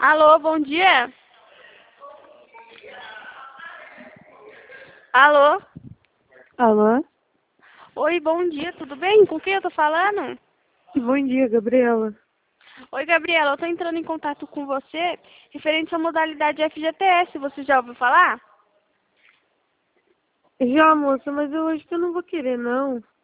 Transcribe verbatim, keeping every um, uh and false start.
Alô, bom dia. Alô? Alô? Oi, bom dia, tudo bem? Com quem eu tô falando? Bom dia, Gabriela. Oi, Gabriela, eu tô entrando em contato com você referente à modalidade F G T S, você já ouviu falar? Já, moça, mas eu acho que eu não vou querer, não.